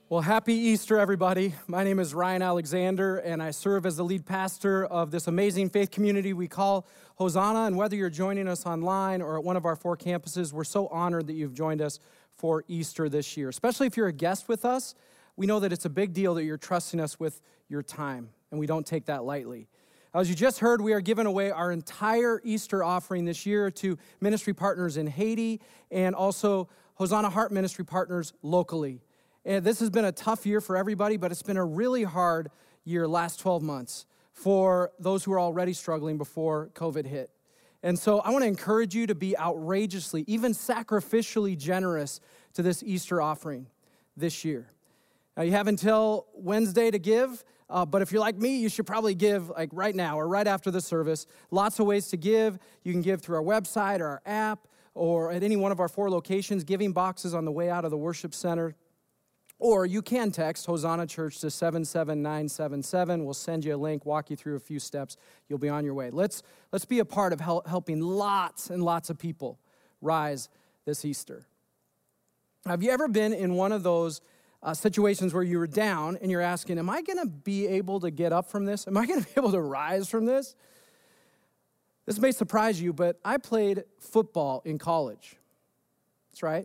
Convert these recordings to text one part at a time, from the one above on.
Well, happy Easter, everybody. My name is Ryan Alexander, and I serve as the lead pastor of this amazing faith community we call Hosanna. And whether you're joining us online or at one of our 4 campuses, we're so honored that you've joined us for Easter this year. Especially if you're a guest with us, we know that it's a big deal that you're trusting us with your time, and we don't take that lightly. As you just heard, we are giving away our entire Easter offering this year to ministry partners in Haiti and also Hosanna Heart ministry partners locally. And this has been a tough year for everybody, but it's been a really hard year, last 12 months, for those who are already struggling before COVID hit. And so I want to encourage you to be outrageously, even sacrificially generous to this Easter offering this year. Now, you have until Wednesday to give, but if you're like me, you should probably give like right now or right after the service. Lots of ways to give. You can give through our website or our app or at any one of our 4 locations, giving boxes on the way out of the worship center. Or you can text Hosanna Church to 77977. We'll send you a link, walk you through a few steps. You'll be on your way. Let's be a part of helping lots and lots of people rise this Easter. Have you ever been in one of those situations where you were down and you're asking, am I going to be able to get up from this? Am I going to be able to rise from this? This may surprise you, but I played football in college. That's right.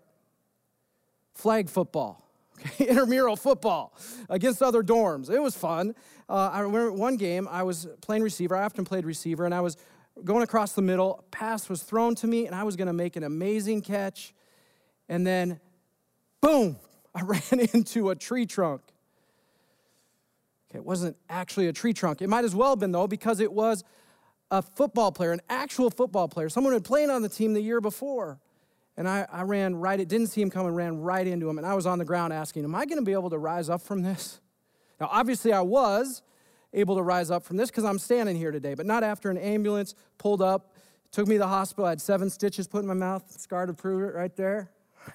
Flag football. Okay, intramural football against other dorms. It was fun. I remember one game, I was playing receiver. I often played receiver, and I was going across the middle. A pass was thrown to me, and I was going to make an amazing catch. And then, boom, I ran into a tree trunk. Okay, it wasn't actually a tree trunk. It might as well have been, though, because it was a football player, an actual football player, someone who had played on the team the year before. And I ran right, it didn't see him coming, ran right into him. And I was on the ground asking, am I going to be able to rise up from this? Now, obviously, I was able to rise up from this because I'm standing here today, but not after an ambulance pulled up, took me to the hospital. I had 7 stitches put in my mouth, scar to prove it right there.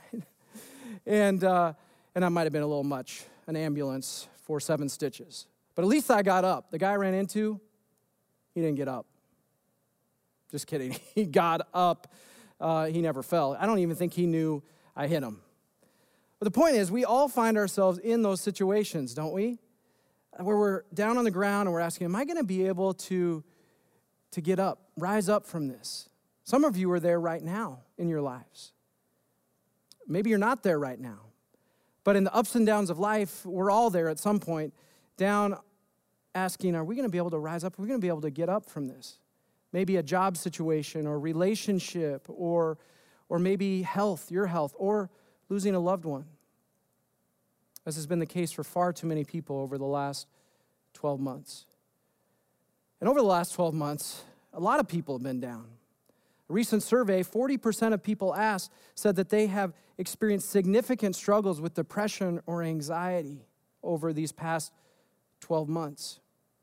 And that might have been a little much, an ambulance for 7 stitches. But at least I got up. The guy I ran into, he didn't get up. Just kidding. He got up. He never fell. I don't even think he knew I hit him. But the point is, we all find ourselves in those situations, don't we? Where we're down on the ground and we're asking, am I going to be able to get up, rise up from this? Some of you are there right now in your lives. Maybe you're not there right now. But in the ups and downs of life, we're all there at some point, down asking, are we going to be able to rise up? Are we going to be able to get up from this? Maybe a job situation or relationship or maybe health, your health, or losing a loved one. This has been the case for far too many people over the last 12 months. And over the last 12 months, a lot of people have been down. A recent survey, 40% of people asked said that they have experienced significant struggles with depression or anxiety over these past 12 months.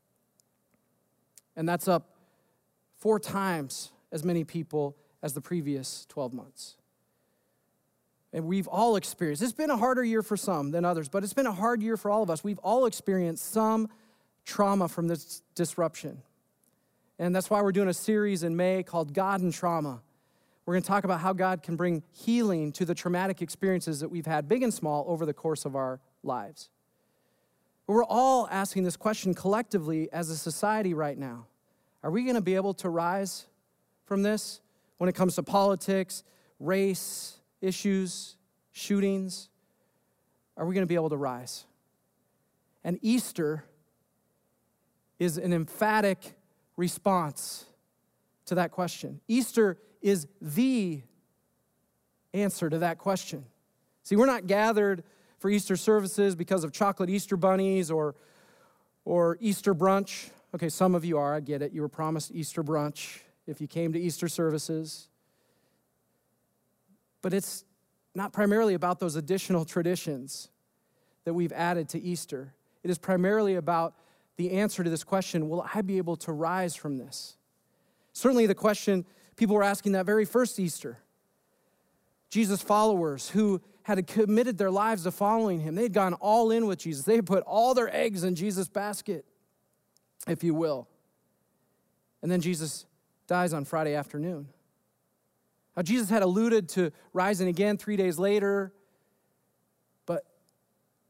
And that's up 4 times as many people as the previous 12 months. And we've all experienced, it's been a harder year for some than others, but it's been a hard year for all of us. We've all experienced some trauma from this disruption. And that's why we're doing a series in May called God and Trauma. We're going to talk about how God can bring healing to the traumatic experiences that we've had, big and small, over the course of our lives. But we're all asking this question collectively as a society right now. Are we going to be able to rise from this when it comes to politics, race, issues, shootings? Are we going to be able to rise? And Easter is an emphatic response to that question. Easter is the answer to that question. See, we're not gathered for Easter services because of chocolate Easter bunnies or Easter brunch. Okay, some of you are, I get it. You were promised Easter brunch if you came to Easter services. But it's not primarily about those additional traditions that we've added to Easter. It is primarily about the answer to this question, will I be able to rise from this? Certainly the question people were asking that very first Easter. Jesus' followers who had committed their lives to following him. They had gone all in with Jesus. They had put all their eggs in Jesus' basket, if you will. And then Jesus dies on Friday afternoon. Now, Jesus had alluded to rising again 3 days later, but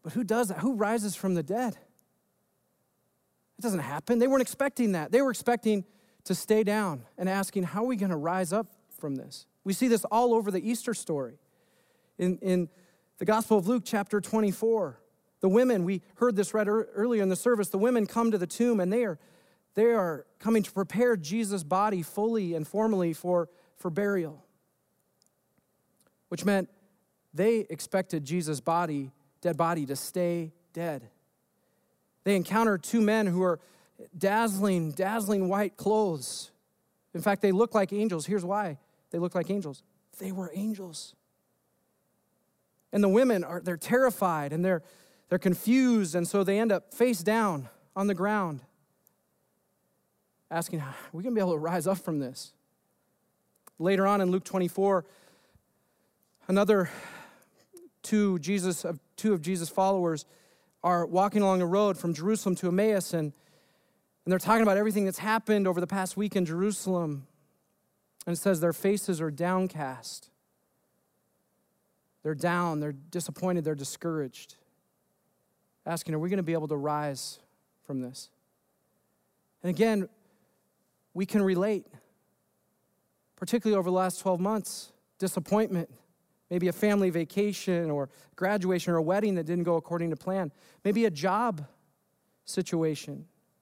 But who does that? Who rises from the dead? It doesn't happen. They weren't expecting that. They were expecting to stay down and asking, how are we going to rise up from this? We see this all over the Easter story. In the Gospel of Luke, chapter 24, the women, we heard this read earlier in the service, the women come to the tomb and they are coming to prepare Jesus' body fully and formally for burial, which meant they expected Jesus' dead body, to stay dead. They encountered two men who are dazzling white clothes. In fact, they look like angels. Here's why they look like angels. They were angels. And the women they're terrified and they're confused, and so they end up face down on the ground, asking, are we going to be able to rise up from this? Later on in Luke 24, another two of Jesus' followers are walking along the road from Jerusalem to Emmaus, and they're talking about everything that's happened over the past week in Jerusalem. And it says their faces are downcast. They're down, they're disappointed, they're discouraged, asking, are we going to be able to rise from this? And again, we can relate, particularly over the last 12 months, disappointment, maybe a family vacation or graduation or a wedding that didn't go according to plan, maybe a job situation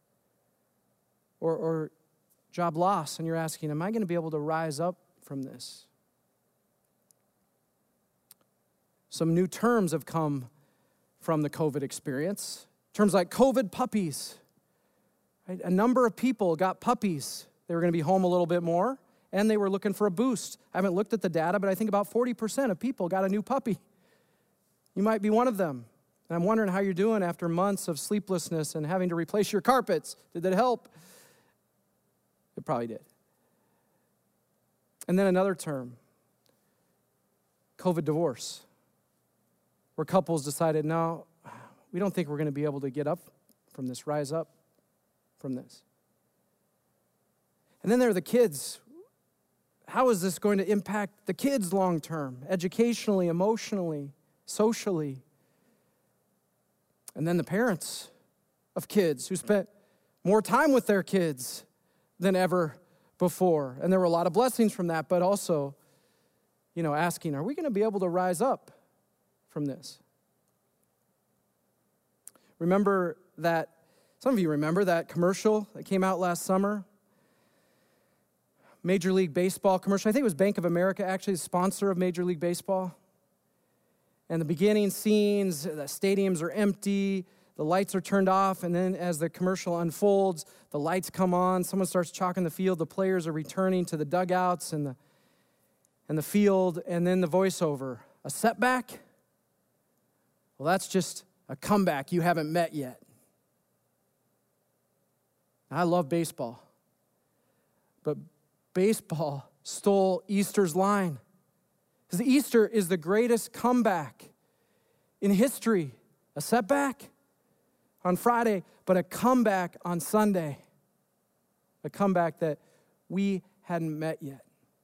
or job loss, and you're asking, am I going to be able to rise up from this? Some new terms have come from the COVID experience. Terms like COVID puppies. Right? A number of people got puppies. They were going to be home a little bit more, and they were looking for a boost. I haven't looked at the data, but I think about 40% of people got a new puppy. You might be one of them. And I'm wondering how you're doing after months of sleeplessness and having to replace your carpets. Did that help? It probably did. And then another term, COVID divorce, where couples decided, no, we don't think we're going to be able to get up from this, rise up from this. And then there are the kids. How is this going to impact the kids long term, educationally, emotionally, socially? And then the parents of kids who spent more time with their kids than ever before. And there were a lot of blessings from that, but also, asking, are we going to be able to rise up from this? Remember that, some of you remember that commercial that came out last summer? Major League Baseball commercial. I think it was Bank of America, actually, the sponsor of Major League Baseball. And the beginning scenes, the stadiums are empty, the lights are turned off, and then as the commercial unfolds, the lights come on, someone starts chalking the field, the players are returning to the dugouts and the field, and then the voiceover. A setback? Well, that's just a comeback you haven't met yet. I love baseball, but baseball stole Easter's line. Because Easter is the greatest comeback in history. A setback on Friday, but a comeback on Sunday. A comeback that we hadn't met yet.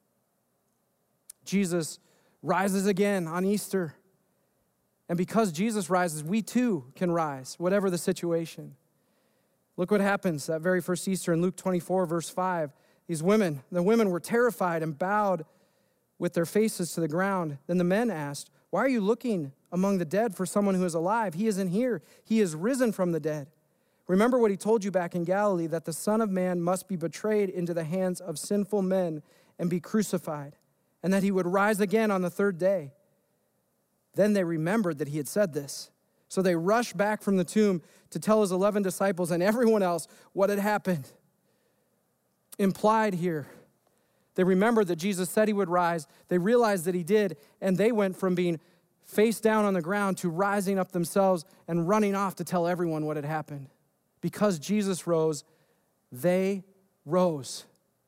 Jesus rises again on Easter. And because Jesus rises, we too can rise, whatever the situation. Look what happens that very first Easter in Luke 24, verse 5. The women were terrified and bowed with their faces to the ground. Then the men asked, why are you looking among the dead for someone who is alive? He isn't here. He is risen from the dead. Remember what he told you back in Galilee, that the Son of Man must be betrayed into the hands of sinful men and be crucified, and that he would rise again on the third day. Then they remembered that he had said this. So they rushed back from the tomb to tell his 11 disciples and everyone else what had happened. Implied here, they remembered that Jesus said he would rise. They realized that he did, and they went from being face down on the ground to rising up themselves and running off to tell everyone what had happened. Because Jesus rose, they rose.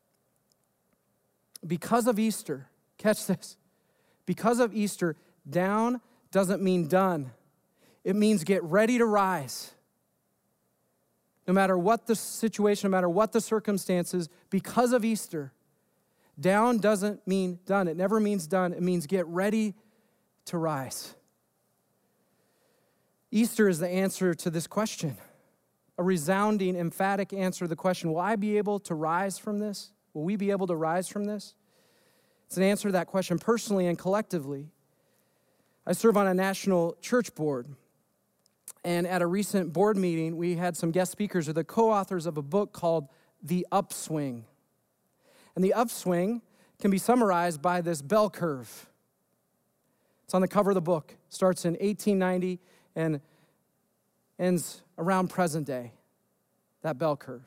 Because of Easter, catch this, because of Easter, down doesn't mean done. It means get ready to rise. No matter what the situation, no matter what the circumstances, because of Easter, down doesn't mean done. It never means done. It means get ready to rise. Easter is the answer to this question, a resounding, emphatic answer to the question, will I be able to rise from this? Will we be able to rise from this? It's an answer to that question personally and collectively. I serve on a national church board, and at a recent board meeting, we had some guest speakers who are the co-authors of a book called The Upswing. And the upswing can be summarized by this bell curve. It's on the cover of the book. Starts in 1890 and ends around present day, that bell curve.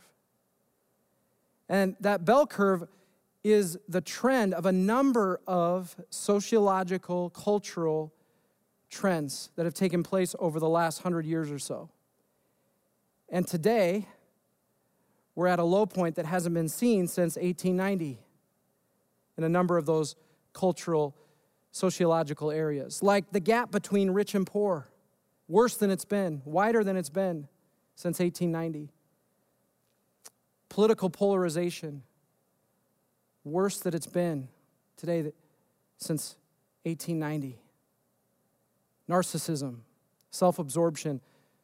And that bell curve is the trend of a number of sociological, cultural trends that have taken place over the last 100 years or so. And today, we're at a low point that hasn't been seen since 1890 in a number of those cultural, sociological areas. Like the gap between rich and poor, worse than it's been, wider than it's been since 1890. Political polarization, worse than it's been today since 1890. Narcissism, self-absorption,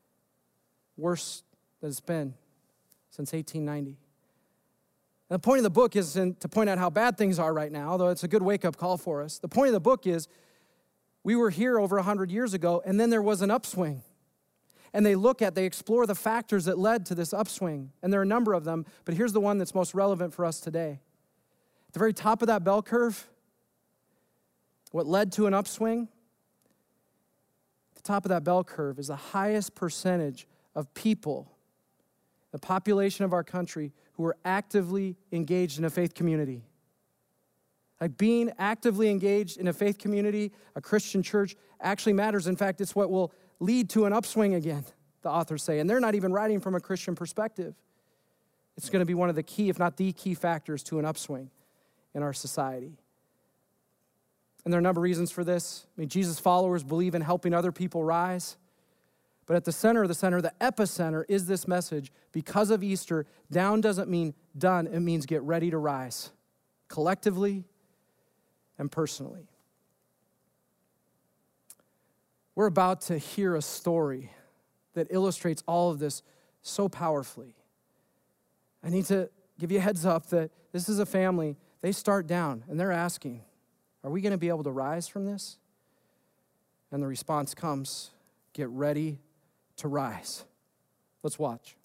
worse than it's been since 1890. And the point of the book isn't to point out how bad things are right now, although it's a good wake-up call for us. The point of the book is we were here over 100 years ago, and then there was an upswing. And they explore the factors that led to this upswing. And there are a number of them, but here's the one that's most relevant for us today. At the very top of that bell curve, what led to an upswing? At the top of that bell curve is the highest percentage of people, the population of our country, who are actively engaged in a faith community. Like being actively engaged in a faith community, a Christian church, actually matters. In fact, it's what will lead to an upswing again, the authors say. And they're not even writing from a Christian perspective. It's going to be one of the key, if not the key factors to an upswing in our society. And there are a number of reasons for this. I mean, Jesus' followers believe in helping other people rise. But at the center, the epicenter is this message. Because of Easter, down doesn't mean done. It means get ready to rise, collectively and personally. We're about to hear a story that illustrates all of this so powerfully. I need to give you a heads up that this is a family. They start down, and they're asking, are we going to be able to rise from this? And the response comes, get ready to rise. Let's watch.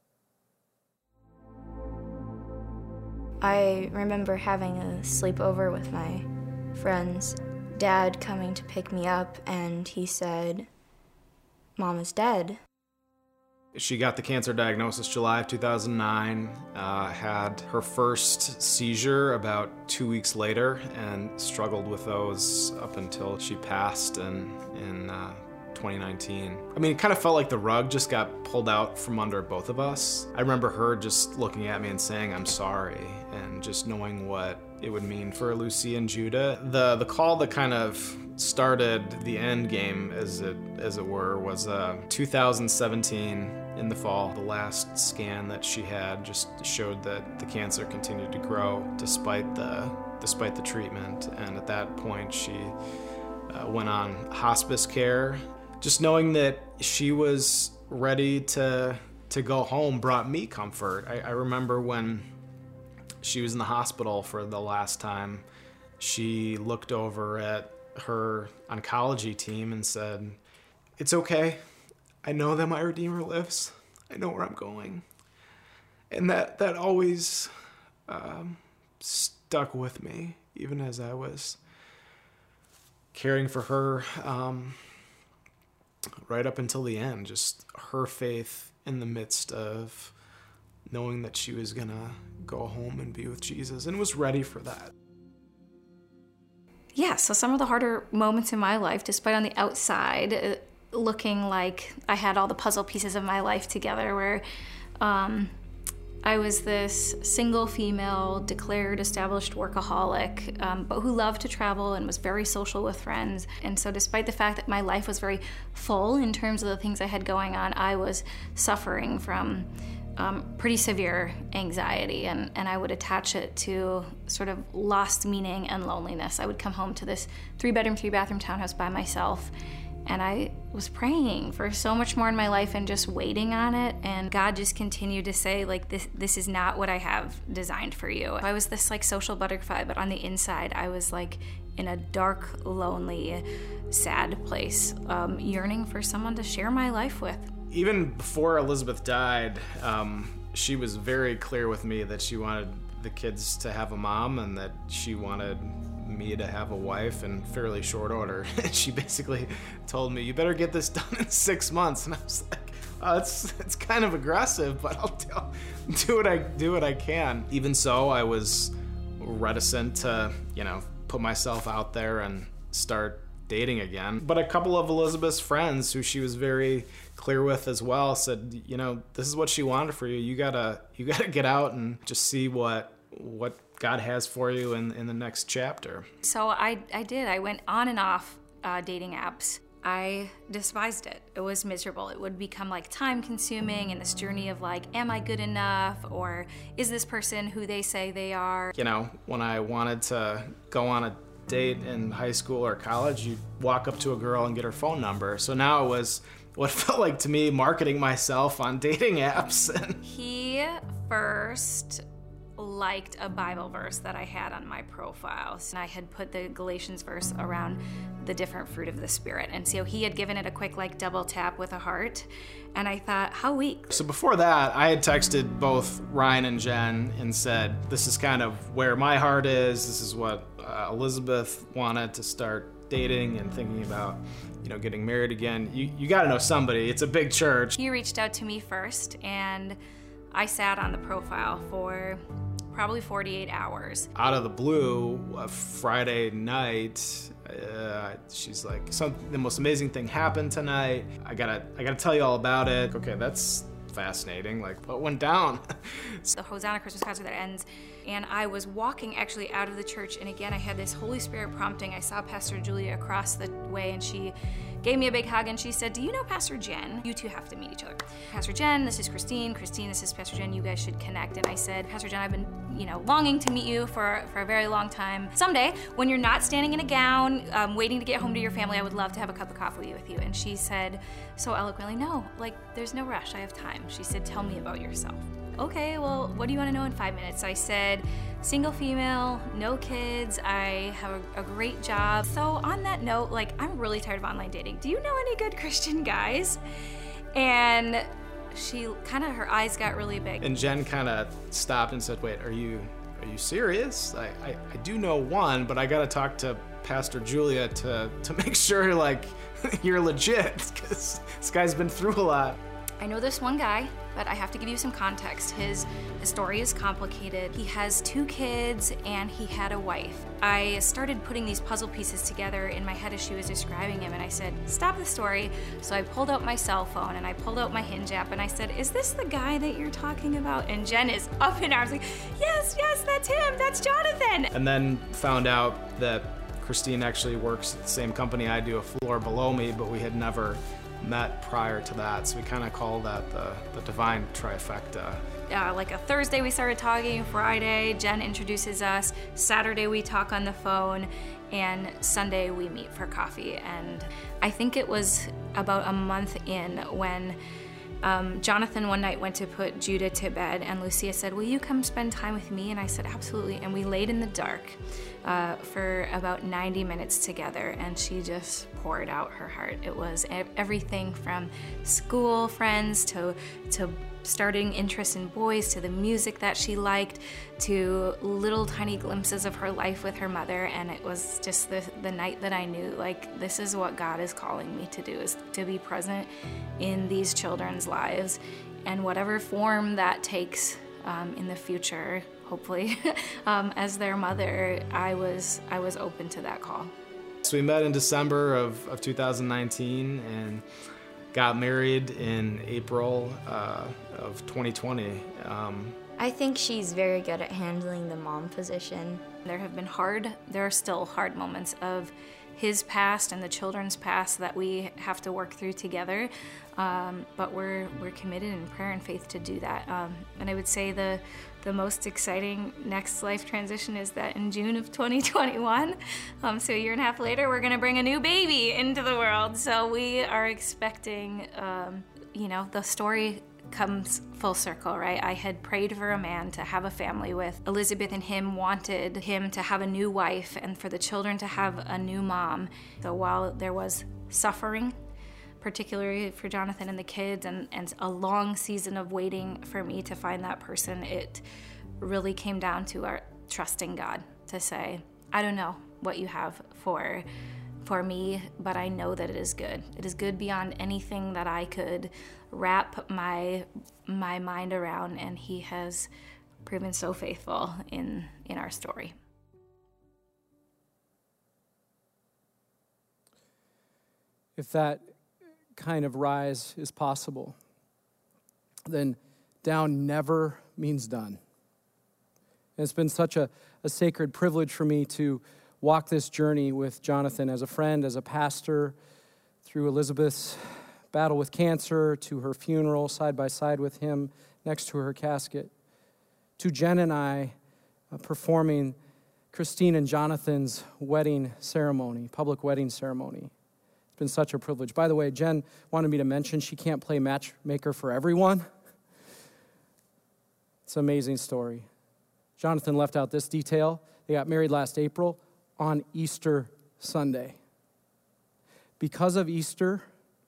I remember having a sleepover with my friends, Dad coming to pick me up, and he said, Mom is dead. She got the cancer diagnosis July of 2009, had her first seizure about 2 weeks later, and struggled with those up until she passed in 2019. I mean, it kind of felt like the rug just got pulled out from under both of us. I remember her just looking at me and saying, I'm sorry, and just knowing what it would mean for Lucy and Judah. The call that kind of started the end game, as it were, was 2017 in the fall. The last scan that she had just showed that the cancer continued to grow despite the treatment, and at that point she went on hospice care. Just knowing that she was ready to go home brought me comfort. I remember when she was in the hospital for the last time, she looked over at her oncology team and said, it's okay. I know that my Redeemer lives. I know where I'm going. And that always stuck with me, even as I was caring for her right up until the end. Just her faith in the midst of knowing that she was gonna go home and be with Jesus, and was ready for that. Yeah, so some of the harder moments in my life, despite on the outside looking like I had all the puzzle pieces of my life together, where I was this single female, declared established workaholic, but who loved to travel and was very social with friends. And so despite the fact that my life was very full in terms of the things I had going on, I was suffering from pretty severe anxiety, and I would attach it to sort of lost meaning and loneliness. I would come home to this 3-bedroom, 3-bathroom townhouse by myself, And I was praying for so much more in my life and just waiting on it. And God just continued to say, like, this is not what I have designed for you. I was this like social butterfly, but on the inside, I was like in a dark, lonely, sad place, yearning for someone to share my life with. Even before Elizabeth died, she was very clear with me that she wanted the kids to have a mom and that she wanted me to have a wife in fairly short order. She basically told me, you better get this done in 6 months. And I was like, oh, it's kind of aggressive, but I'll do what I can. Even so, I was reticent to, put myself out there and start dating again. But a couple of Elizabeth's friends, who she was very clear with as well, said, this is what she wanted for you. You gotta get out and just see what God has for you in the next chapter. So I did. I went on and off dating apps. I despised it. It was miserable. It would become like time consuming, and this journey of like, am I good enough? Or is this person who they say they are? When I wanted to go on a date in high school or college, you'd walk up to a girl and get her phone number. So now it was what felt like to me marketing myself on dating apps. He first liked a Bible verse that I had on my profile. And I had put the Galatians verse around the different fruit of the Spirit. And so he had given it a quick double tap with a heart. And I thought, how weak. So before that, I had texted both Ryan and Jen and said, this is kind of where my heart is. This is what Elizabeth wanted to start dating and thinking about, getting married again. You got to know somebody. It's a big church. He reached out to me first, and I sat on the profile for probably 48 hours. Out of the blue, Friday night, she's like, the most amazing thing happened tonight. I gotta tell you all about it. Okay, that's fascinating. Like, what went down? The Hosanna Christmas concert that ends, and I was walking actually out of the church, and again, I had this Holy Spirit prompting. I saw Pastor Julia across the way, and she gave me a big hug, and she said, do you know Pastor Jen? You two have to meet each other. Pastor Jen, this is Christine. Christine, this is Pastor Jen. You guys should connect. And I said, Pastor Jen, I've been, longing to meet you for a very long time. Someday, when you're not standing in a gown, waiting to get home to your family, I would love to have a cup of coffee with you. And she said, so eloquently, no, there's no rush. I have time. She said, tell me about yourself. Okay, well, what do you want to know in 5 minutes? I said, single female, no kids, I have a great job. So on that note, I'm really tired of online dating. Do you know any good Christian guys? And she her eyes got really big. And Jen kind of stopped and said, wait, are you serious? I do know one, but I got to talk to Pastor Julia to make sure, you're legit, because this guy's been through a lot. I know this one guy, but I have to give you some context. His story is complicated. He has 2 kids and he had a wife. I started putting these puzzle pieces together in my head as she was describing him, and I said, stop the story. So I pulled out my cell phone and I pulled out my Hinge app and I said, is this the guy that you're talking about? And Jen is up in arms like, yes, that's him, that's Jonathan. And then found out that Christine actually works at the same company I do, a floor below me, but we had never met prior to that, so we kind of call that the divine trifecta. A Thursday we started talking, Friday Jen introduces us, Saturday we talk on the phone, and Sunday we meet for coffee. And I think it was about a month in when Jonathan one night went to put Judah to bed, and Lucia said, will you come spend time with me? And I said, absolutely. And we laid in the dark for about 90 minutes together, and she just poured out her heart. It was everything from school friends to starting interest in boys, to the music that she liked, to little tiny glimpses of her life with her mother. And it was just the night that I knew, this is what God is calling me to do, is to be present in these children's lives, and whatever form that takes in the future, hopefully, as their mother, I was open to that call. So we met in December of 2019 and got married in April of 2020. I think she's very good at handling the mom position. There are still hard moments of his past and the children's past that we have to work through together. But we're committed in prayer and faith to do that. And I would say the most exciting next life transition is that in June of 2021, so a year and a half later, we're going to bring a new baby into the world. So we are expecting, the story comes full circle, right? I had prayed for a man to have a family with. Elizabeth and him wanted him to have a new wife and for the children to have a new mom. So while there was suffering, particularly for Jonathan and the kids, and a long season of waiting for me to find that person, it really came down to our trusting God to say, I don't know what you have for me, but I know that it is good. It is good beyond anything that I could wrap my mind around, and he has proven so faithful in our story. If that kind of rise is possible, then down never means done. And it's been such a sacred privilege for me to walk this journey with Jonathan as a friend, as a pastor, through Elizabeth's battle with cancer, to her funeral side by side with him next to her casket, to Jen and I performing Christine and Jonathan's wedding ceremony, public wedding ceremony. It's been such a privilege. By the way, Jen wanted me to mention she can't play matchmaker for everyone. It's an amazing story. Jonathan left out this detail. They got married last April on Easter Sunday. Because of Easter,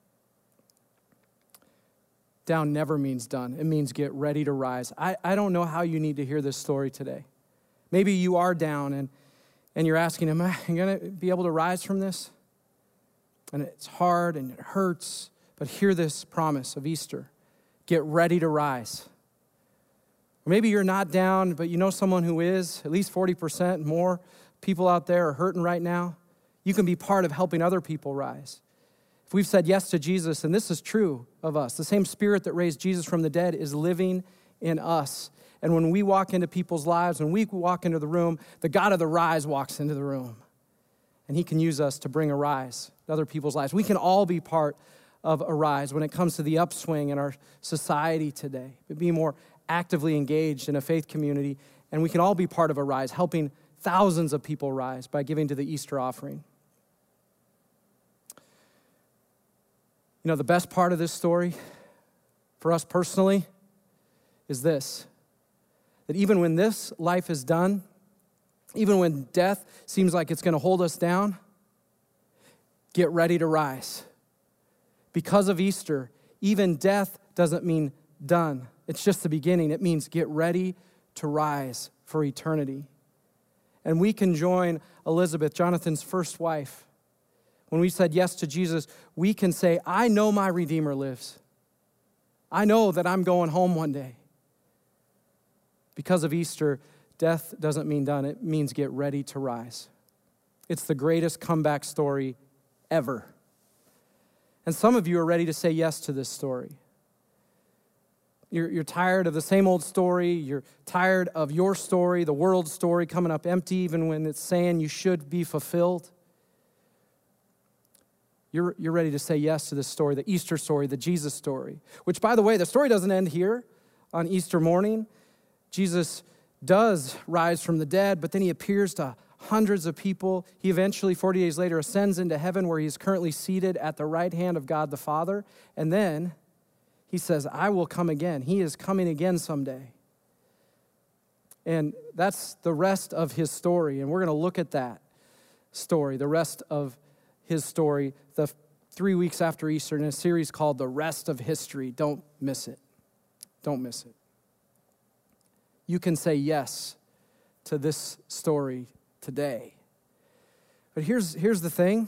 down never means done. It means get ready to rise. I don't know how you need to hear this story today. Maybe you are down and you're asking, am I going to be able to rise from this? And it's hard and it hurts, but hear this promise of Easter. Get ready to rise. Or maybe you're not down, but you know someone who is, at least 40% more people out there are hurting right now. You can be part of helping other people rise. If we've said yes to Jesus, and this is true of us, the same Spirit that raised Jesus from the dead is living in us. And when we walk into people's lives, when we walk into the room, the God of the rise walks into the room. And he can use us to bring a rise to other people's lives. We can all be part of a rise when it comes to the upswing in our society today. But be more actively engaged in a faith community. And we can all be part of a rise, helping thousands of people rise by giving to the Easter offering. You know, the best part of this story for us personally is this, that even when this life is done, even when death seems like it's going to hold us down, get ready to rise. Because of Easter, even death doesn't mean done. It's just the beginning. It means get ready to rise for eternity. And we can join Elizabeth, Jonathan's first wife. When we said yes to Jesus, we can say, I know my Redeemer lives. I know that I'm going home one day. Because of Easter, death doesn't mean done. It means get ready to rise. It's the greatest comeback story ever. And some of you are ready to say yes to this story. You're tired of the same old story. You're tired of your story, the world's story, coming up empty even when it's saying you should be fulfilled. You're ready to say yes to this story, the Easter story, the Jesus story. Which, by the way, the story doesn't end here on Easter morning. Jesus does rise from the dead, but then he appears to hundreds of people. He eventually, 40 days later, ascends into heaven where he's currently seated at the right hand of God the Father. And then he says, I will come again. He is coming again someday. And that's the rest of his story. And we're going to look at that story, the rest of his story, the 3 weeks after Easter in a series called The Rest of History. Don't miss it. Don't miss it. You can say yes to this story today. But here's the thing.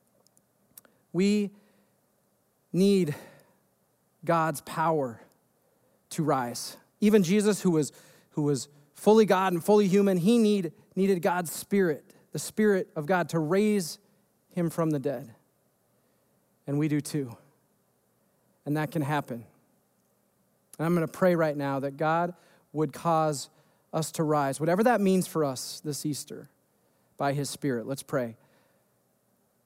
We need God's power to rise. Even Jesus, who was fully God and fully human, he needed God's Spirit, the Spirit of God, to raise him from the dead. And we do too. And that can happen. And I'm going to pray right now that God would cause us to rise, whatever that means for us this Easter, by his Spirit. Let's pray.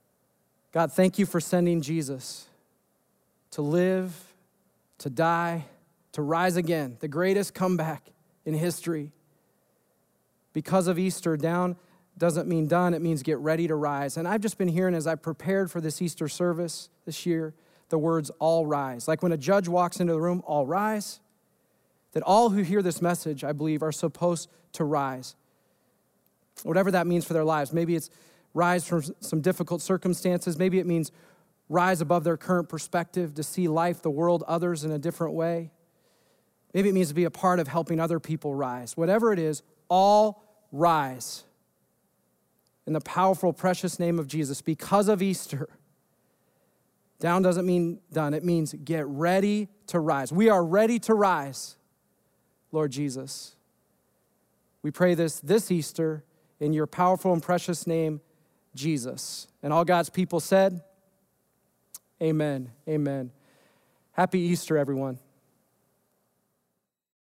God, thank you for sending Jesus to live, to die, to rise again, the greatest comeback in history. Because of Easter, down doesn't mean done, it means get ready to rise. And I've just been hearing as I prepared for this Easter service this year, the words all rise. Like when a judge walks into the room, all rise. That all who hear this message, I believe, are supposed to rise. Whatever that means for their lives. Maybe it's rise from some difficult circumstances. Maybe it means rise above their current perspective to see life, the world, others in a different way. Maybe it means to be a part of helping other people rise. Whatever it is, all rise. In the powerful, precious name of Jesus, because of Easter. Down doesn't mean done. It means get ready to rise. We are ready to rise, Lord Jesus. We pray this Easter in your powerful and precious name, Jesus. And all God's people said, amen, amen. Happy Easter, everyone.